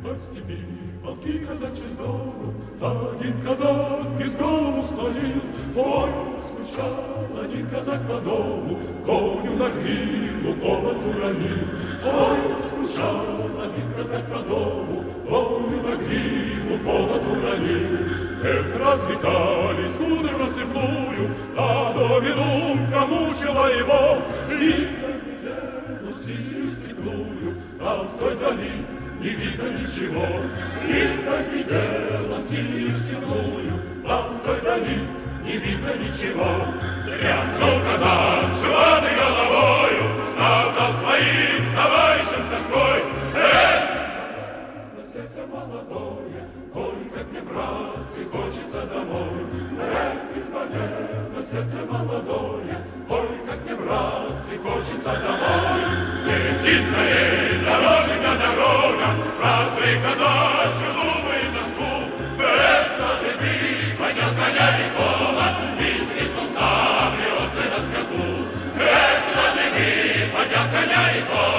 Вдоль степи полки казачьи с дому, один казак без голову стоит. Ой, заскучал один казак по дому, коню на гриву повод уронил. Ой, заскучал один казак по дому, коню на гриву повод уронил. Эх, разлетались кудры в рассыпную, а доминунка мучила его. И он синюю степную, а в той дали не видно ничего. И как видел он синюю степную, а в той дали не видно ничего. Тряхнул казак желанной головою, сказал своим товарищам с тоской: эх, на сердце молодое, ой, как мне, братцы, хочется домой. Эх, изболело сердце молодое, ой, как мне, братцы, хочется домой. Лети скорей, дороженька, дорога, разве казачью думает тоску? Эх, надо ты, поднял коня легкого, и свистнул сабли острый на скаку. Эх, надо ты, поднял коня легкого,